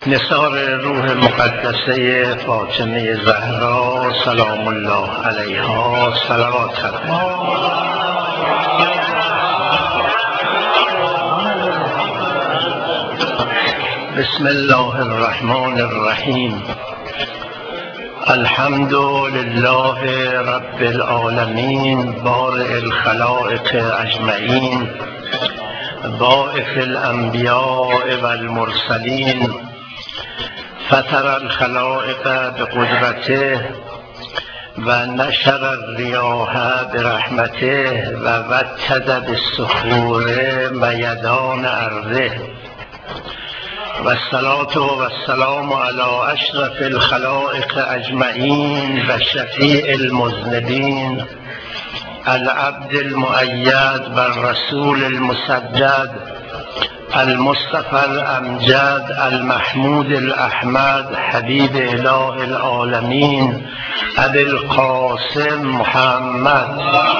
نثار روح مقدسه فاطمه زهرا سلام الله علیها صلوات فرمایید. بسم الله الرحمن الرحیم. الحمد لله رب العالمین بارئ الخلائق اجمعین باعث الانبیاء والمرسلین فطر الخلائق بقدرته و نشر الریاح برحمته و وتد بالصخور میدان ارضه و الصلاة و السلام علی اشرف الخلائق اجمعین و شفیع المذنبین العبد المؤید و الرسول المسدد المصطفى الامجد المحمود الاحمد حبیب اله العالمین ابی القاسم محمد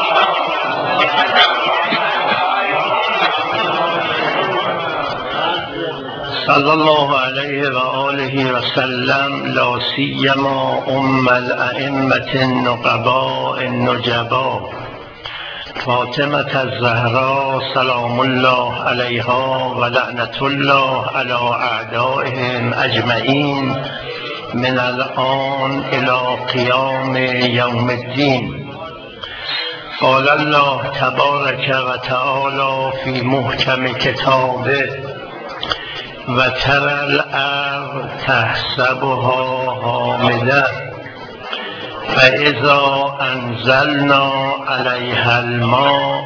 صلی الله علیه و آله و سلم، لا سیما الائمة النقباء النجبا فاطمة الزهرا سلام الله علیها و لعنت الله علی اعدائهم اجمعین من الآن الی قیام یوم الدین. قال الله تبارک و تعالی فی محکم کتابه و تری الارض تحسبها هامده فاذا انزلنا علیها الماء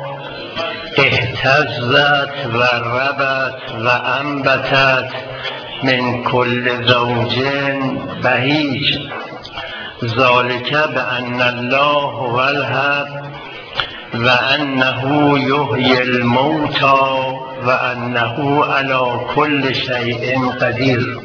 اهتزت و ربت و انبتت من کل زوج بهیج ذلک بان الله هو الحق و انه یحیی الموتی و انه علی کل شیء قدیر.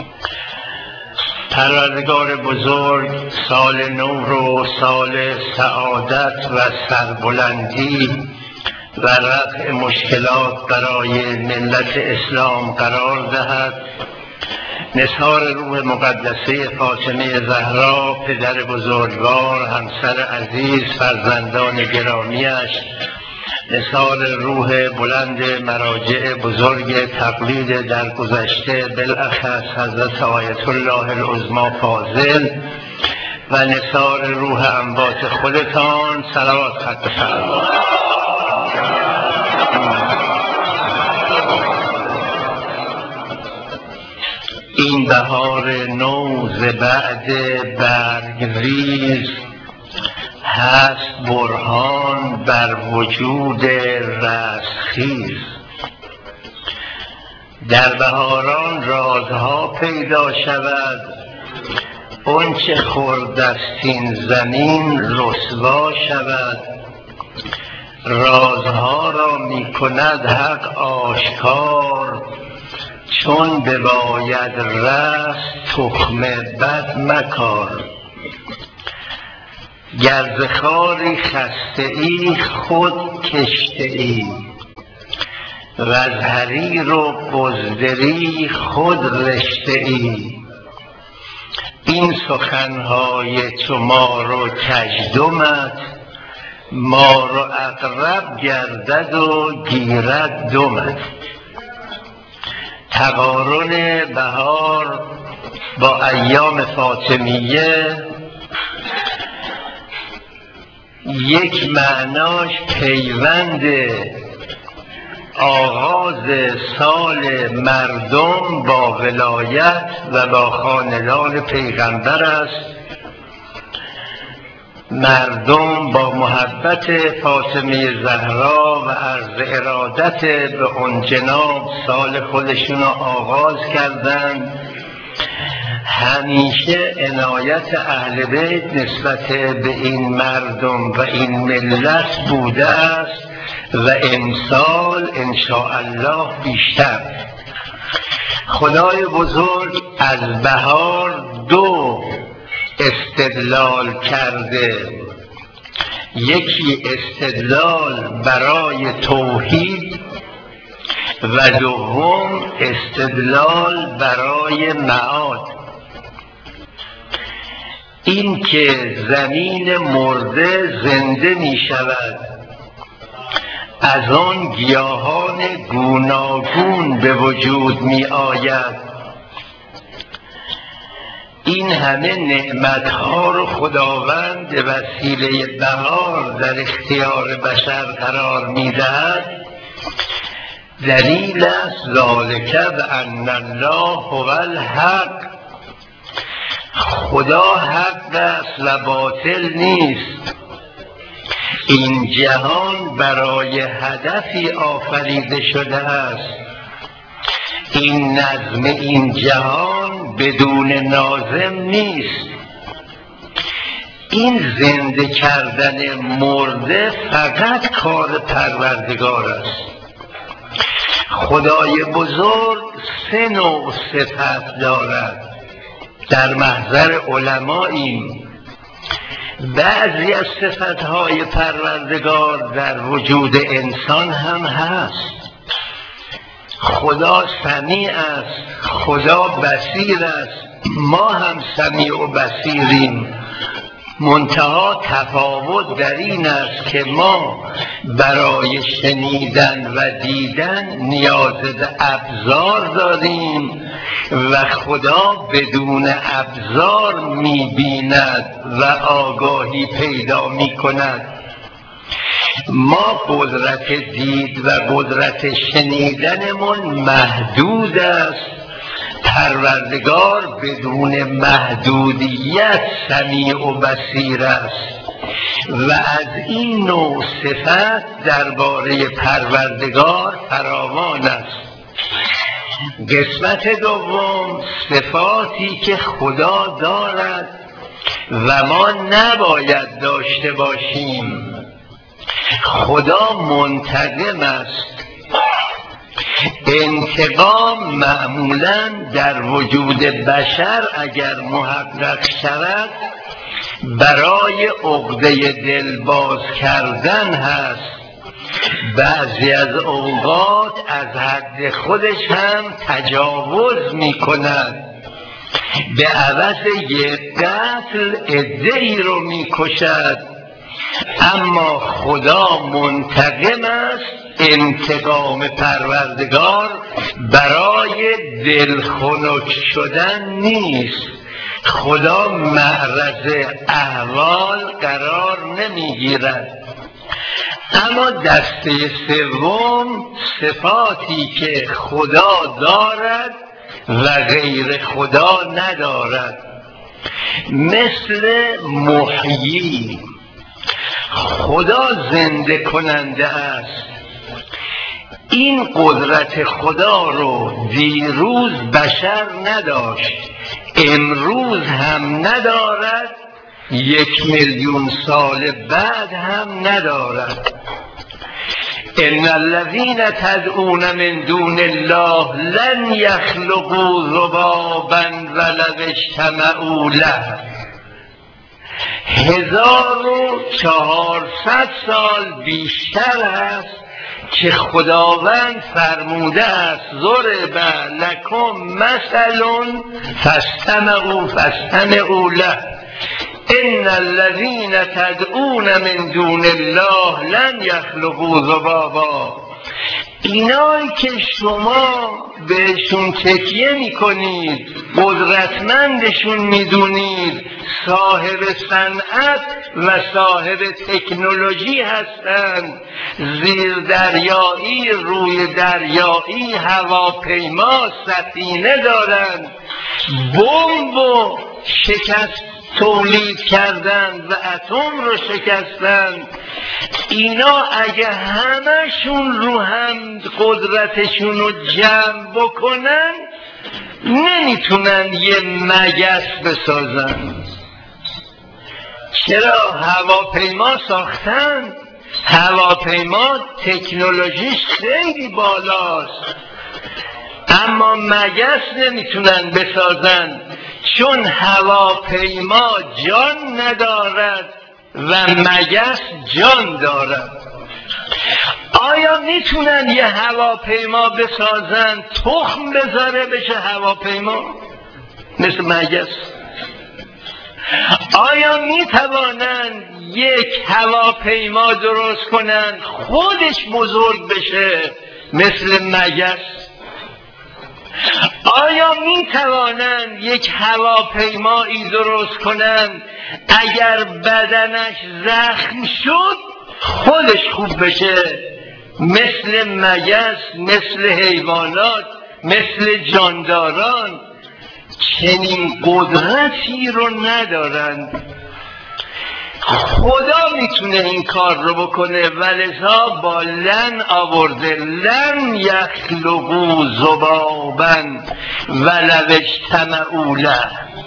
پروردگار بزرگ سال نو رو سال سعادت و سربلندی و رفع مشکلات برای ملت اسلام قرار دهد. نثار روح مقدسه فاطمه زهرا پدر بزرگوار، همسر عزیز، فرزندان گرامیش، نثار روح بلند مراجع بزرگ تقلید در گذشته بالاخص حضرت آیت الله العظمی فاضل و نثار روح اموات خودتان صلوات خط فرمایید. این بهار نو ز بعد برگریز هست برهان بر وجود رستخیز. در بهاران رازها پیدا شود، آنچه خرده است این زمین رسوا شود. رازها را می کند حق آشکار، چون بباید رست تخم بد مکار. گر ز خاری خسته ای خود کشته ای و از حریر و بزدری خود رشته ای. این سخنهای چو مار و کژدمت مار و عقرب گردد و گیرد دمت. تقارن بهار با ایام فاطمیه یک معناش پیوند آغاز سال مردم با ولایت و با خاندان پیغمبر است. مردم با محبت فاطمه زهرا و عرض ارادت به اون جناب سال خودشون را آغاز کردند. همیشه عنایت اهل بیت نسبت به این مردم و این ملت بوده است و امسال انشاءالله بیشتر. خدای بزرگ از بهار دو استدلال کرده. یکی استدلال برای توحید، و دوم استدلال برای معاد. این که زمین مرده زنده می شود، از آن گیاهان گوناگون به وجود می آید، این همه نعمتها رو خداوند به وسیله بهار در اختیار بشر قرار می دهد، دلیل است ذالک بأن الله هو الحق. خدا حق است و باطل نیست. این جهان برای هدفی آفریده شده است. این نظم این جهان بدون ناظم نیست. این زنده کردن مرده فقط کار پروردگار است. خدای بزرگ 3 نوع صفت دارد. در محضر علماییم. بعضی از صفتهای پروردگار در وجود انسان هم هست. خدا سمیع است، خدا بصیر است، ما هم سمیع و بصیریم. منتها تفاوت در این است که ما برای شنیدن و دیدن نیاز به ابزار داریم و خدا بدون ابزار می‌بیند و آگاهی پیدا می‌کند. ما قدرت دید و قدرت شنیدنمون محدود است. پروردگار بدون محدودیت سمیع و بصیر است و از این نوع صفت درباره پروردگار فراوان است. قسمت دوم صفاتی که خدا دارد و ما نباید داشته باشیم. خدا منتقم است. انتقام معمولا در وجود بشر اگر محقق شود برای عقده دل باز کردن هست. بعضی از اوقات از حد خودش هم تجاوز می کند. به عوض یک قتل عده‌ای رو می کشد. اما خدا منتقم است. انتقام پروردگار برای دلخنک شدن نیست. خدا معرض احوال قرار نمیگیرد. اما دسته سوم صفاتی که خدا دارد و غیر خدا ندارد، مثل محیی. خدا زنده کننده است. این قدرت خدا رو دیروز بشر نداشت، امروز هم ندارد، 1,000,000 سال بعد هم ندارد. ان الذين تدعون من دون الله لن يخلقوا ذبابا ولو اجتمعوا له. 1400 سال بیشتر است که خداوند فرموده است ضرب لکم مثل فاستمعوا له ان الذين تدعون من دون الله لن يخلقوا ذبابا. اینایی که شما بهشون تکیه میکنید، قدرتمندشون میدونید، صاحب صنعت و صاحب تکنولوژی هستند، زیر دریایی، روی دریایی، هواپیما، سفینه دارند، بمب و شکست تولید کردند و اتم رو شکستند. اینا اگه همشون رو هم قدرتشون رو جمع بکنن نمیتونن یه مگس بسازن. چرا؟ هواپیما ساختن. هواپیما تکنولوژیش خیلی بالاست، اما مگس نمیتونن بسازن، چون هواپیما جان ندارد و مگس جان دارد. آیا میتونن یه هواپیما بسازن تخم بذاره بشه هواپیما مثل مگس؟ آیا میتوانن یک هواپیما درست کنن خودش بزرگ بشه مثل مگس؟ آیا میتوانن یک هواپیمایی درست کنن اگر بدنش زخم شد خودش خوب بشه مثل مگس، مثل حیوانات، مثل جانداران؟ چنین قدرتی رو ندارند. خدا میتونه این کار رو بکنه، ولذا با لن آورده، لن یخلقوا ذبابا ولو اجتمعوا له.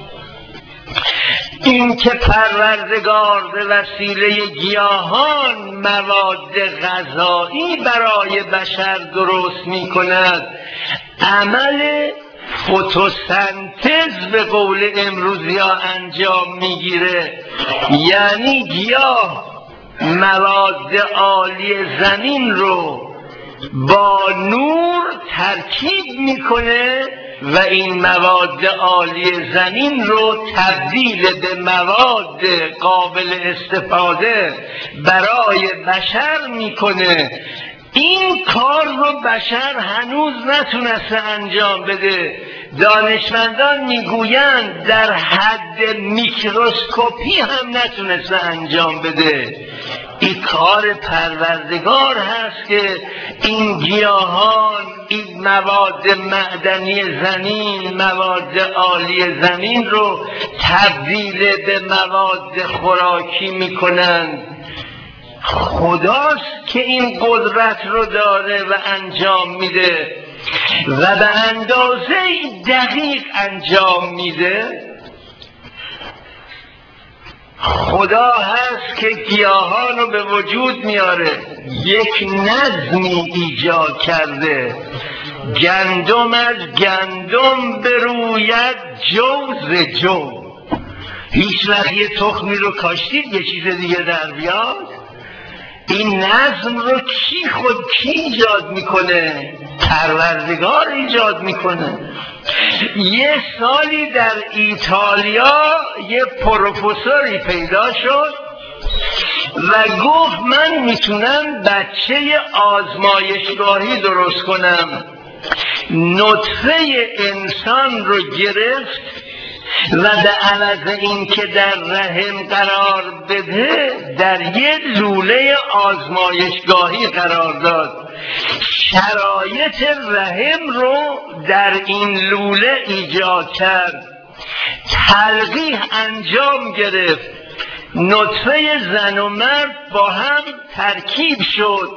این که پروردگار به وسیله گیاهان مواد غذایی برای بشر درست می کند، عمل فتوسنتز به قول امروزی ها انجام میگیره. یعنی گیاه مواد عالی زمین رو با نور ترکیب میکنه و این مواد عالی زمین رو تبدیل به مواد قابل استفاده برای بشر میکنه. این کار رو بشر هنوز نتونسته انجام بده. دانشمندان میگویند در حد میکروسکوپی هم نتونسته انجام بده. این کار پروردگار هست که این گیاهان، این مواد معدنی زمین، مواد عالی زمین رو تبدیل به مواد خوراکی میکنند. خداست که این قدرت رو داره و انجام میده و به اندازه دقیق انجام میده. خدا هست که گیاهان رو به وجود میاره، یک نظمی ایجاد کرده. گندم از گندم بروید جوز جو. هیچ وقت یه تخمی رو کاشتید یه چیز دیگه در بیاد؟ این نظم رو کی ایجاد میکنه؟ پروردگار ایجاد میکنه. یه سالی در ایتالیا یه پروفسوری پیدا شد و گفت من میتونم بچه آزمایشگاهی درست کنم. نطفه انسان رو گرفت و به عوض این که در رحم قرار بده در یه لوله آزمایشگاهی قرار داد. شرایط رحم رو در این لوله ایجاد کرد. تلقیح انجام گرفت. نطفه زن و مرد با هم ترکیب شد.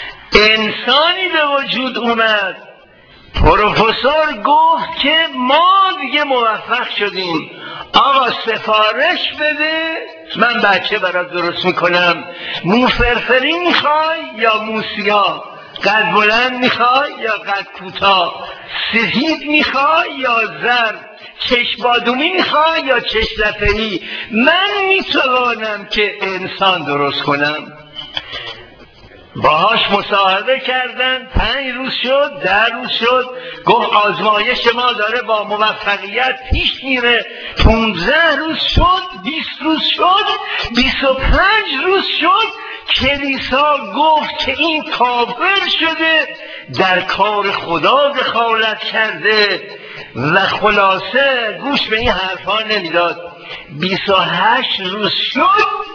انسانی به وجود اومد. پروفسور گفت که ما دیگه موفق شدیم، آقا سفارش بده من بچه برات درست میکنم. مو فرفری میخوای یا موسیا؟ قد بلند میخوای یا قد کوتاه؟ سفید میخوای یا زرد؟ چشم بادومی میخوای یا چشم لپه‌ای؟ من میتوانم که انسان درست کنم. باهاش مصاحبه کردن، 5 روز شد، 10 روز شد، گفت آزمایش ما داره با موفقیت پیش میره. 15 روز شد، 20 روز شد، 25 روز شد. کلیسا گفت که این کافر شده، در کار خدا دخالت کرده و خلاصه گوش به این حرفا نمیداد. 28 روز شد،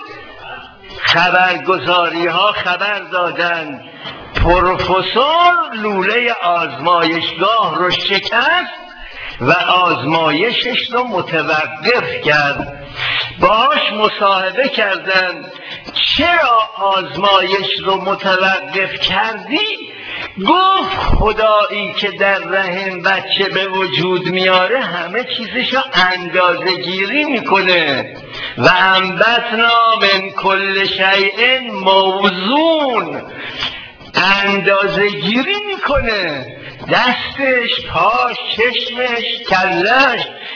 خبرگزاری ها خبر دادن پروفسور لوله آزمایشگاه رو شکست و آزمایشش رو متوقف کرد. باهاش مصاحبه کردن، چرا آزمایش رو متوقف کردی؟ گفت خدایی که در رحم بچه به وجود میاره همه چیزشو اندازه گیری میکنه و انبتنا من کل شیء موزون. اندازه گیری میکنه، دستش، پاش، چشمش، کلش،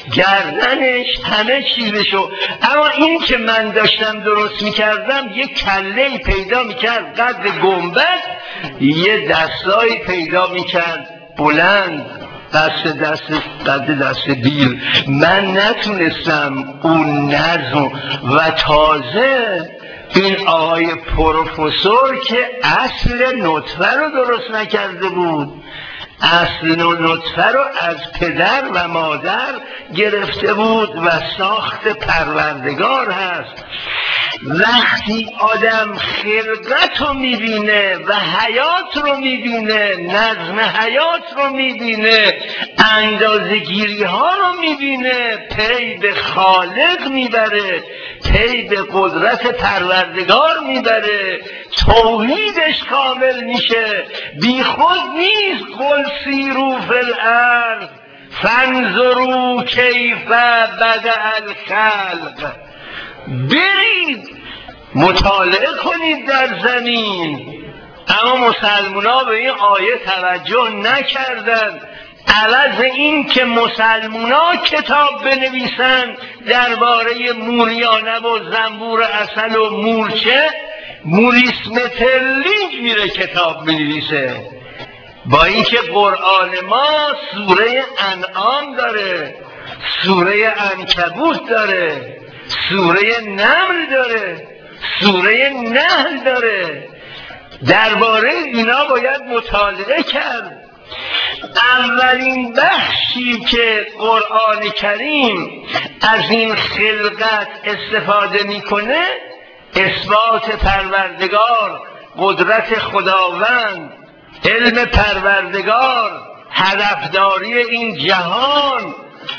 گردنش، همه چیزشو. اما این که من داشتم درست میکردم یه کله‌ای پیدا میکرد قد گنبد، یه دستایی پیدا میکرد بلند، قد دست بیل. من نتونستم اون نظم. و تازه این آقای پروفسور که اصل نطفه رو درست نکرده بود، اصل نطفه رو از پدر و مادر گرفته بود و ساخت پروردگار هست. وقتی آدم خلقت رو میبینه و حیات رو میبینه، نظم حیات رو میبینه، اندازه‌گیری ها رو میبینه، پی به خالق میبره، پی به قدرت پروردگار میبره، توحیدش کامل میشه. بی خود نیست قل سیروا فی الارض فانظروا کیف بدأ الخلق. برید مطالعه کنید در زمین. اما مسلمان‌ها به این آیه توجه نکردند. عوض این که مسلمان‌ها کتاب بنویسن درباره موریانه و زنبور عسل و مورچه، موریس مترلینگ میره کتاب بنویسه. با اینکه قرآن ما سوره انعام داره، سوره عنکبوت داره، سوره نمل داره، سوره نحل داره. درباره اینا باید مطالعه کرد. اولین بخشی که قرآن کریم از این خلقت استفاده میکنه اثبات پروردگار، قدرت خداوند، علم پروردگار، هدفداری این جهان.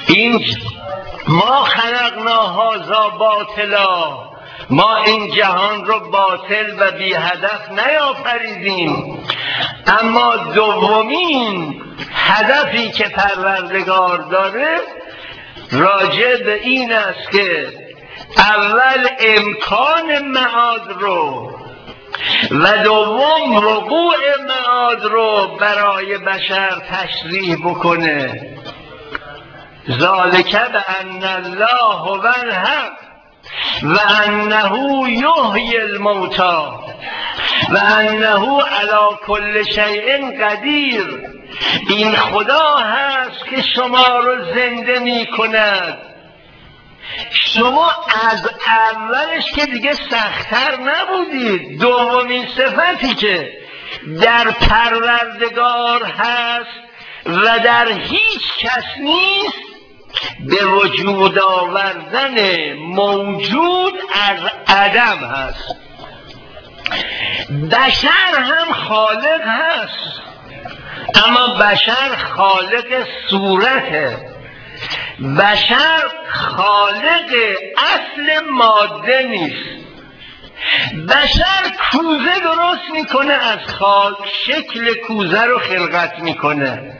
ما خلقنا هذا باطلا، ما این جهان رو باطل و بی هدف نیافریدیم. اما دومین هدفی که پروردگار داره راجع به این است که اول امکان معاد رو و دوم وقوع معاد رو برای بشر تشریح بکنه. ذالک بأن الله هو الحق و انه یحیی الموتی و انه علی کل شیء قدیر. این خدا هست که شما رو زنده می کند. شما از اولش که دیگه سخت‌تر نبودید. دومین صفتی که در پروردگار هست و در هیچ کس نیست به وجود آوردن موجود از عدم هست. بشر هم خالق هست، اما بشر خالق صورته. بشر خالق اصل ماده نیست. بشر کوزه درست میکنه از خاک، شکل کوزه رو خلقت میکنه.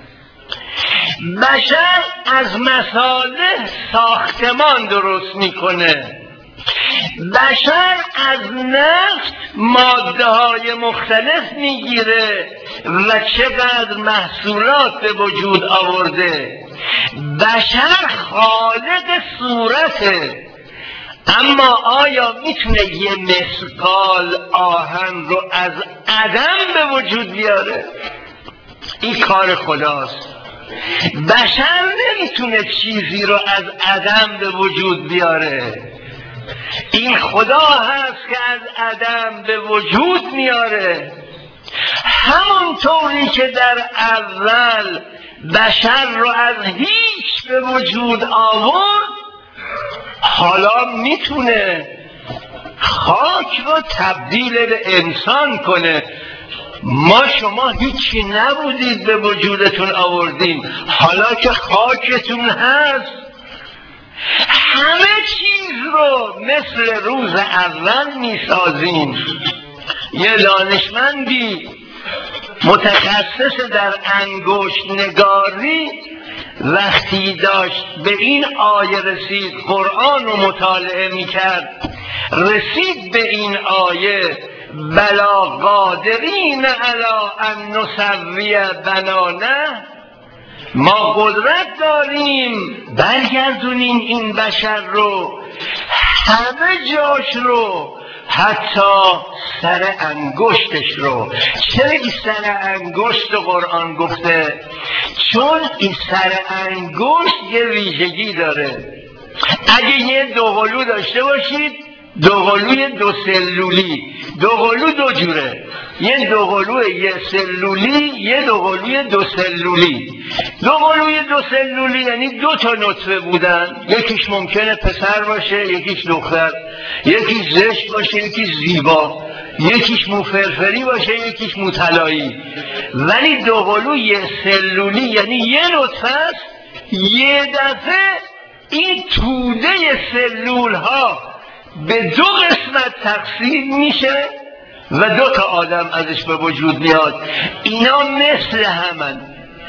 بشر از مصالح ساختمان درست میکنه. بشر از نفت ماده های مختلف میگیره و چقدر محصولات به وجود آورده. بشر خالق صورته. اما آیا میتونه یه مثقال آهن رو از عدم به وجود بیاره؟ این کار خداست. بشر نمیتونه چیزی رو از عدم به وجود بیاره. این خدا هست که از عدم به وجود میاره. همونطوری که در اول بشر رو از هیچ به وجود آورد، حالا میتونه خاک رو تبدیل به انسان کنه. ما شما هیچی نبودید به وجودتون آوردیم، حالا که خاکتون هست همه چیز رو مثل روز اول میسازیم. یه دانشمندی متخصص در انگشت نگاری وقتی داشت به این آیه رسید، قرآن رو مطالعه میکرد، رسید به این آیه بلا قادرین علی ان نسوی بنانه ما قدرت داریم برگردونیم این بشر رو، همه جاش رو، حتی سر انگشتش رو. چرا این سر انگشت قرآن گفته؟ چون این سر انگشت یه ویژگی داره. اگه یه دوقلو داشته باشید، دوقلوی دو سلولی، دوقلو دو جوره، یه دوقلوی یه سلولی، یه دوقلوی دو سلولی. دوقلوی دو سلولی یعنی دو تا نطفه بودن، یکیش ممکنه پسر باشه، یکیش دختر، یکیش زشت باشه، یکیش زیبا، یکیش موفرفری باشه، یکیش موطلایی. ولی دوقلوی سلولی یعنی یه نطفه است، یه دفعه این توده سلول ها به دو قسمت تقسیم میشه و دو تا آدم ازش به وجود میاد. اینا مثل همن،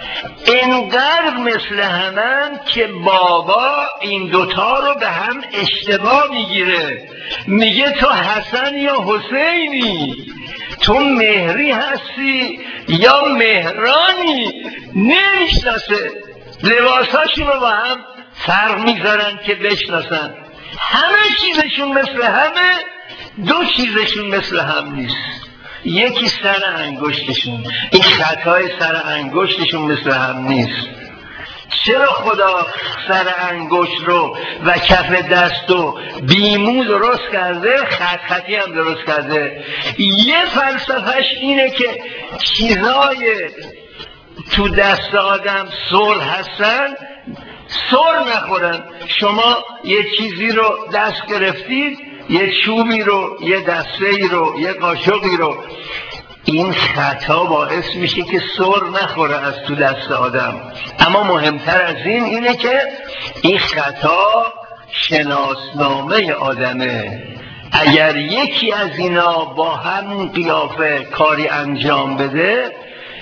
اینقدر مثل همن که بابا این دوتا رو به هم اشتباه میگیره، میگه تو حسن یا حسینی، تو مهری هستی یا مهرانی، نمیشناسه. لباساشون رو با هم فرق میذارن که بشناسن. همه چیزشون مثل همه، دو چیزشون مثل هم نیست. یکی سر انگشتشون، این خطای سر انگشتشون مثل هم نیست. چرا خدا سر انگشت رو و کف دست رو بیمو درست کرده، خط خطی هم درست کرده؟ یه فلسفهش اینه که چیزای تو دست آدم سر هستن سر نخورن. شما یه چیزی رو دست گرفتید، یه چوبی رو، یه دسته‌ای رو، یه قاشقی رو، این خطا باعث میشه که سر نخوره از تو دست آدم. اما مهمتر از این اینه که این خطا شناسنامه آدمه. اگر یکی از اینا با همون قیافه کاری انجام بده،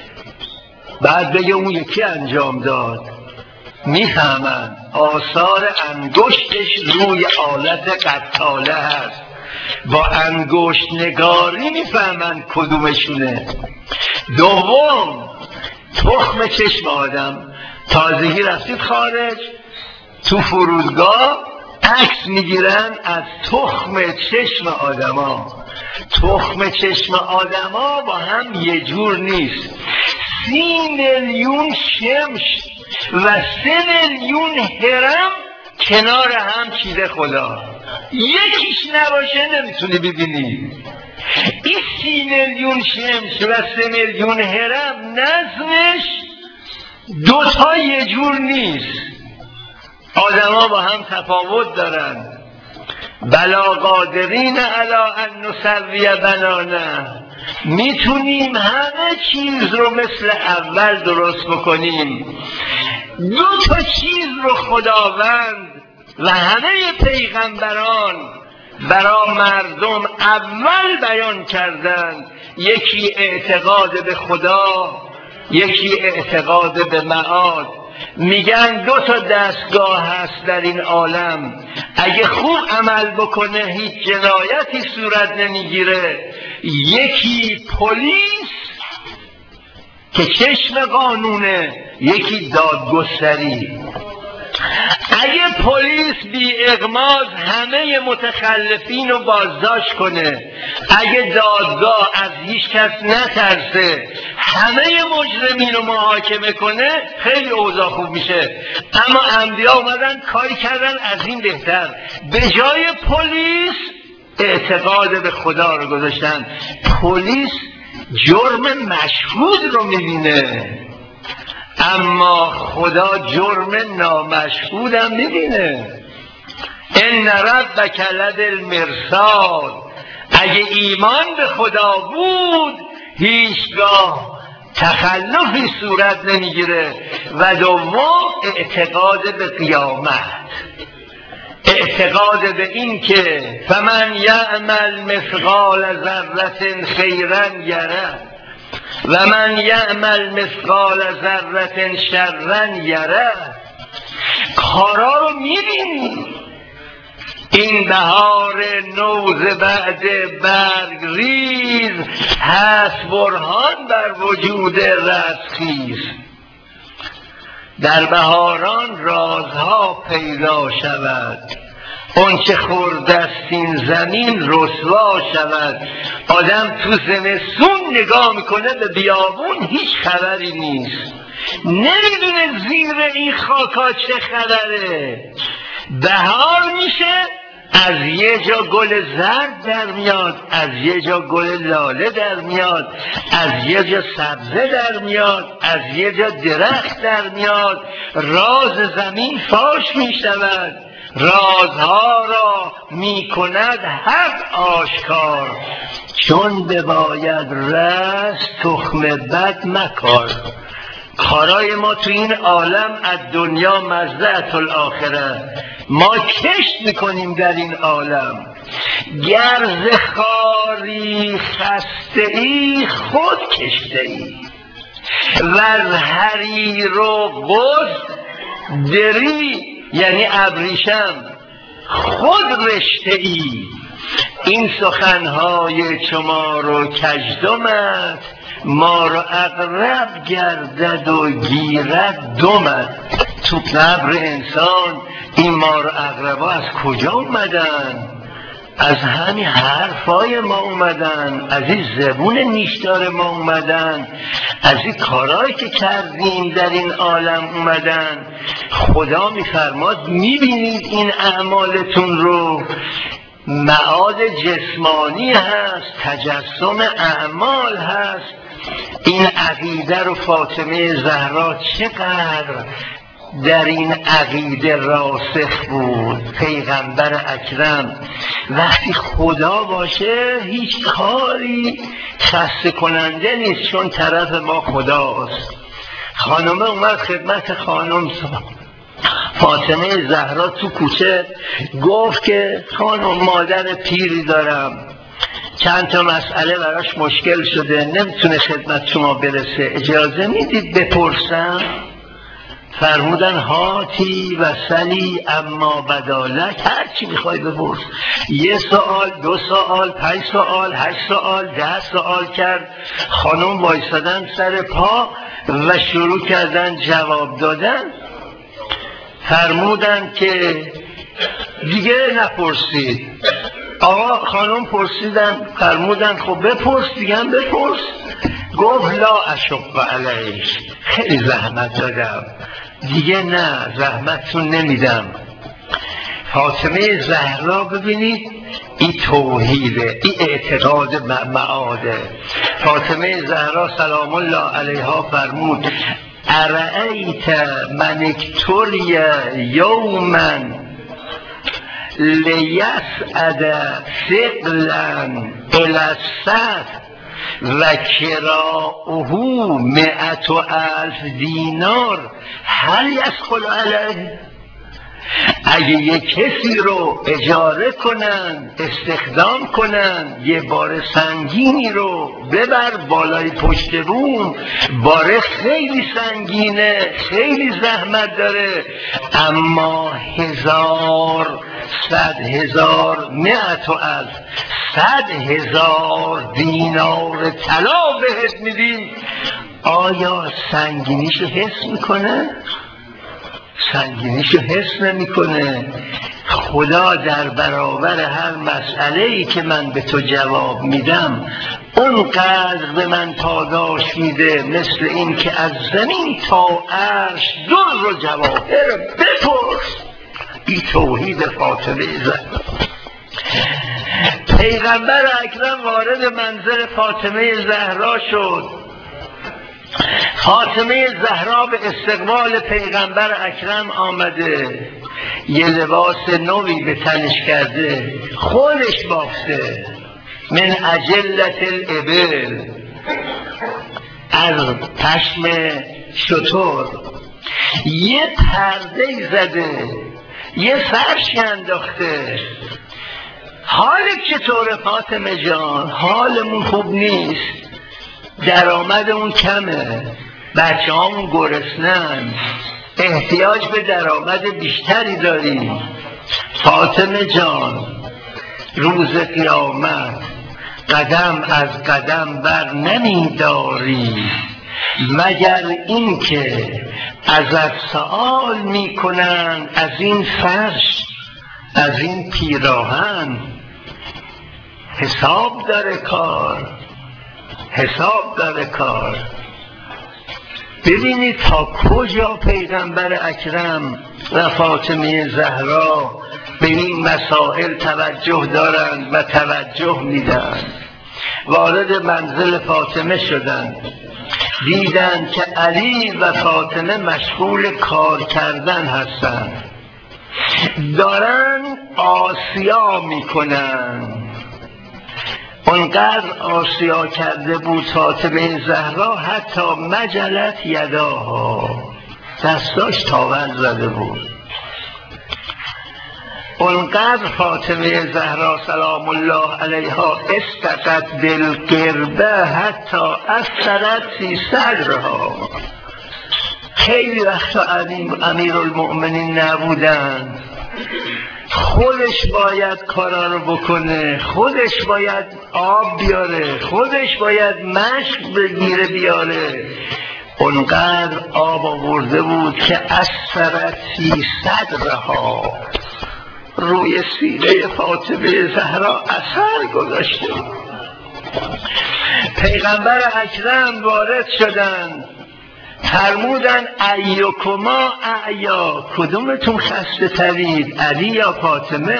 بعد بگه اون یکی انجام داد، میفهمن آثار انگشتش روی آلت قتاله هست. با انگشت نگاری میفهمن کدومشونه. دوم، تخم چشم آدم. تازگی رفتید خارج، تو فرودگاه عکس میگیرن از تخم چشم آدما. تخم چشم آدما با هم یه جور نیست. 30 میلیون شمش و 3 میلیون هرم کنار هم چیده خدا. یکیش نباشه نمیتونی ببینی. این 30 میلیون شمس و 3 میلیون هرم نظمش دوتا یه جور نیست. آدم ها با هم تفاوت دارن. بلا قادرین علی ان نسوی بنانه، میتونیم همه چیز رو مثل اول درست بکنیم. دو تا چیز رو خداوند و همه پیغمبران برای مردم اول بیان کردند. یکی اعتقاد به خدا، یکی اعتقاد به معاد. میگن دو تا دستگاه هست در این عالم، اگه خوب عمل بکنه هیچ جنایتی صورت نمیگیره. یکی پلیس که چشم قانونه، یکی دادگستری. اگه پلیس بی اغماض همه متخلفین رو بازداشت کنه، اگه دادگاه از هیچ کس نترسه همه مجرمین رو محاکمه کنه، خیلی اوضاع خوب میشه. اما انبیا اومدن کاری کردن از این بهتر. به جای پلیس اعتقاد به خدا رو گذاشتن. پلیس جرم مشهود رو میبینه، اما خدا جرم نامشهود هم میبینه. ان ربک لبالمرصاد. اگه ایمان به خدا بود هیچگاه تخلفی صورت نمیگیره. و دوم، اعتقاد به قیامت، اعتقاد به این که فمن یعمل مثقال ذره خیرا یره و من یعمل مثقال ذره شرا یره. کارا رو میبینی. این بهار نوز بعد برگ ریز، هست برهان بر وجود رستخیز. در بهاران رازها پیدا شود، اون چه خورده است این زمین رسوا شود. آدم تو زمستون نگاه میکنه به بیابون هیچ خبری نیست، نمیدونه زیر این خاکا چه خبره. بهار میشه از یه جا گل زرد در میاد، از یه جا گل لاله در میاد، از یه جا سبزه در میاد، از یه جا درخت در میاد. راز زمین فاش میشود، رازها را میکند حق آشکار. چون بباید رست تخم بد مکار. کارای ما تو این عالم از دنیا مزرعة الاخره، ما کشت میکنیم در این عالم. گر ز خاری خسته ای خود کشته ای، و از حریر و قز دری یعنی ابریشم خود رشته ای. این سخنهای شما رو کژدمت، ما رو اقرب گردد و گیرد دمت. تو قبر انسان این ما رو اقربا از کجا اومدن؟ از همین حرفای ما اومدن، از این زبون نیشدار ما اومدن، از این کارهایی که کردیم در این عالم اومدن. خدا میفرماد میبینید این اعمالتون رو، معاد جسمانی هست، تجسم اعمال هست. این عقیده رو فاطمه زهرا چقدر در این عقیده راسخ بود. پیغمبر اکرم وقتی خدا باشه هیچ کاری خسته کننده نیست، چون طرف ما خداست. خانمه اومد خدمت خانم فاطمه زهرا تو کوچه، گفت که خانم مادر پیری دارم، چند تا مسئله براش مشکل شده، نمیتونه خدمت شما برسه، اجازه میدید بپرسم؟ فرمودن هاتی و سلی اما بدالک، هر چی میخوای بپرس. 1 سوال، 2 سوال، 5 سوال، 8 سوال، 10 سوال کرد. خانم وایسادن سر پا و شروع کردن جواب دادن. فرمودن که دیگه نپرسید. آقا خانم پرسیدن، فرمودن خب بپرس دیگه، هم بپرس. گفت لا اشق علیک، خیلی زحمت دادم، دیگه نه زحمتتون نمیدم. فاطمه زهرا ببینید این توحیده، این اعتقاد معاده. فاطمه زهرا سلام الله علیها فرمود ارأیت من اکتری یوما لیسعد ثقلا الی السطح و کراؤه 100,000 دینار هل یثقل علیه. اگه یک کسی رو اجاره کنن، استخدام کنن، یه بار سنگینی رو ببر بالای پشت بوم، باره خیلی سنگینه، خیلی زحمت داره، اما 1000 100,000 100,000 100,000 دینار طلا بهت میدیم، آیا سنگینیشو حس میکنه؟ سنگینیشو حس نمیکنه. خدا در برابر هر مسئله‌ای که من به تو جواب میدم اونقدر به من پاداش میده، مثل این که از زمین تا عرش در و جواهر بپرس. این توحید فاطمه زهرا. پیغمبر اکرم وارد منزل فاطمه زهرا شد. فاطمه زهرا به استقبال پیغمبر اکرم آمده، یه لباس نوی به تنش کرده، خودش بافته، من اجلت الابل، از پشم شتر، یه پرده زده، یه فرشی انداخته. حالت چطوره فاطمه جان؟ حالمون خوب نیست، درآمدمون کمه، بچه هامون گرسنن، احتیاج به درآمد بیشتری داریم. فاطمه جان روز قیامت قدم از قدم بر نمی داری، مگر این که ازت سؤال میکنن از این فرش، از این پیراهن. حساب داره کار، حساب داره کار. ببینید تا کجا پیغمبر اکرم و فاطمه زهرا به این مسائل توجه دارند و توجه میدن. وارد منزل فاطمه شدند، دیدند که علی و فاطمه مشغول کار کردن هستند، دارن آسیا میکنن. اونقدر آسیا کرده بود فاطمه زهرا حتی مجلت یداها، دستاش تاول زده بود. اونقدر فاطمه زهرا سلام الله علیها استقت بالقربه حتی اثرت فی صدرها. خیلی وقتا امیر المؤمنین نبودن، خودش باید کارا رو بکنه، خودش باید آب بیاره، خودش باید مشک بگیره بیاره. اونقدر آب آورده بود که اثرت فی صدرها، روی سینه فاطمه زهرا اثر گذاشته. پیغمبر اکرم وارد شدند، فرمودن ایکما اعیا، کدومتون خسته ترید، علی یا فاطمه؟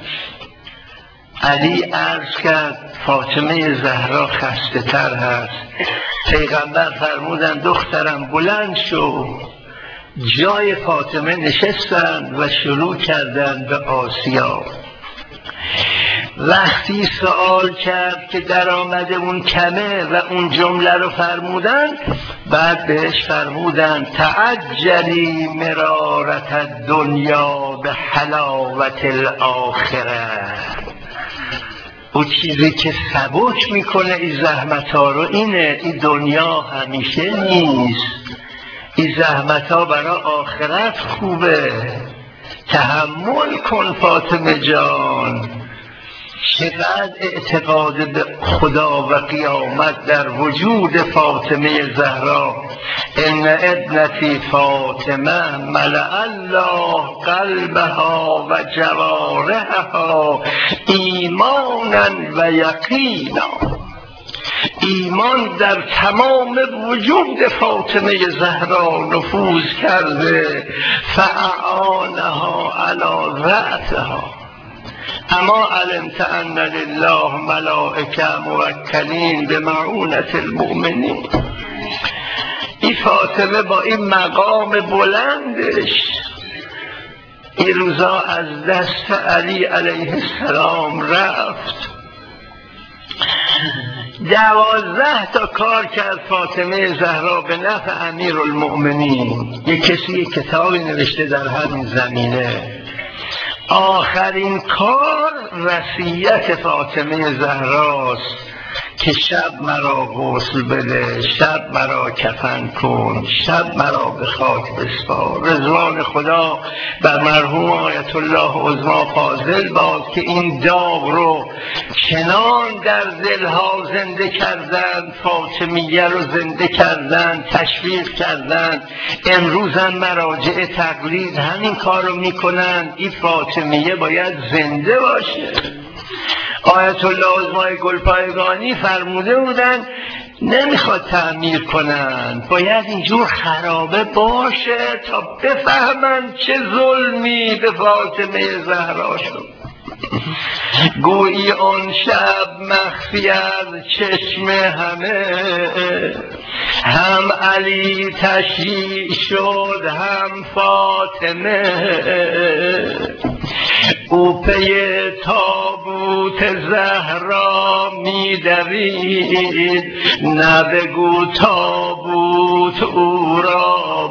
علی عرض کرد فاطمه زهرا خسته تر هست. پیغمبر فرمودن دخترم بلند شو. جای فاطمه نشستند و شروع کردند به آسیا. وقتی سوال کرد که در آمده اون کمه و اون جمله رو فرمودن، بعد بهش فرمودن تعجلی مرارت الدنیا به حلاوت الاخره. او چیزی که سبک میکنه این زحمت ها رو اینه، این دنیا همیشه نیست، این زحمت ها برای آخرت خوبه. تحمل کن فاطمه جان. چقدر اعتقاد به خدا و قیامت در وجود فاطمه زهرا. ان ابنتی فاطمه ملأ الله قلبها و جوارحها ایمانا و یقینا. ایمان در تمام وجود فاطمه زهرا نفوذ کرده. فاعانها علی ذاتها. اما علمت ان لله ملائکه موکلین به معونة المؤمنین. این فاطمه با این مقام بلندش این روزا از دست علی علیه السلام رفت. 12 تا کار کرد فاطمه زهرا به نفع امیر المؤمنین. یک کسی کتابی نوشته در همین زمینه. آخرین کار وصیت فاطمه زهراست که شب مرا غسل بده، شب مرا کفن کن، شب مرا به خاک بسپار. رضوان خدا بر مرحوم آیت الله عظمی فاضل باد که این داغ رو چنان در دلها زنده کردند، فاطمیه رو زنده کردند، تشویق کردند. امروز هم مراجع تقلید همین کار رو میکنند. این فاطمیه باید زنده باشه. آیت الله عظمای گلپایگانی فرموده بودن نمیخواد تعمیر کنن، باید اینجور خرابه باشه تا بفهمن چه ظلمی به فاطمه زهرا شد. گویی آن شب مخفی از چشم همه، هم علی تشییع شد هم فاطمه. او پی تابوت زهرا می‌دوید، نه بگو تابوت او را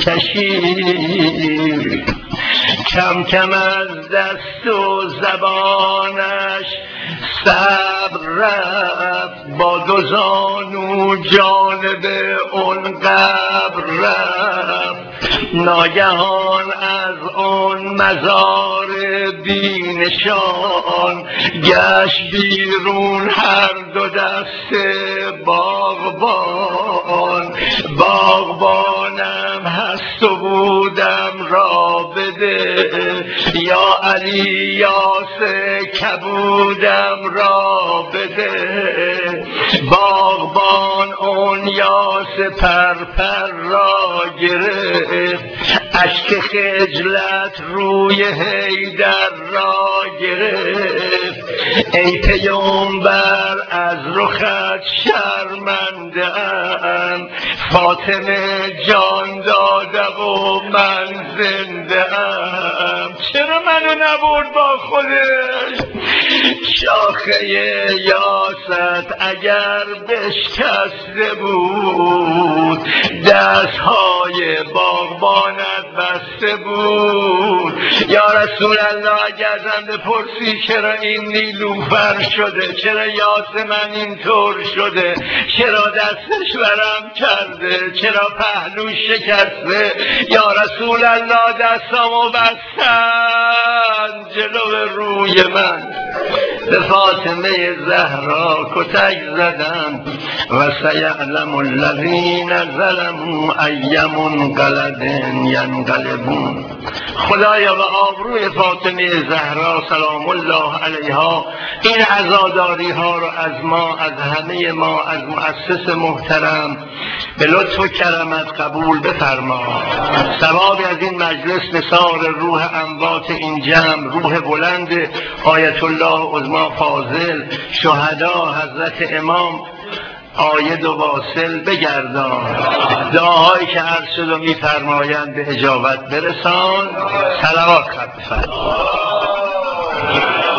می‌کشید. کم کم از دست و زبانش صبر رفت، با دو زانو جانب اون قبر رفت. ناگهان از آن مزار بینشان گشت بیرون هر دو دست باغبان. باغبانم هست و بودم را بده، یا علی یاس کبودم را بده. باغبان اون یاس پرپر را گرفت، اشک خجلت روی حیدر را گرفت. ای پیامبر از رخت شرمنده ام، فاطمه جان داده و من زنده ام. چرا منو نبرد با خودش؟ شاخه یاست اگر بشکسته بود، دستهای باغبانت بسته بود. یا رسول الله اگر ازم بپرسی چرا این نیلوفر شده، چرا یاس من اینطور شده، چرا دستش ورم کرده، چرا پهلوش شکسته، یا رسول الله دستامو بستن جلو روی من، به فاطمه زهرا کتک زدن. و سیعلم الذین ظلموا ای منقلب ینقلبون. خدایا به آبروی فاطمه زهرا سلام الله علیها این عزاداری ها رو از ما، از همه ما، از مؤسس محترم به لطف و کرمت قبول بفرما. ثوابی از این مجلس نثار روح اموات این جمع، روح بلند آیت الله عظما فاضل، شهدا، حضرت امام عاید و واصل بگردان. دعاهایی که عرض شد و می‌فرمایند به اجابت برسان. صلوات خط بفرمایید.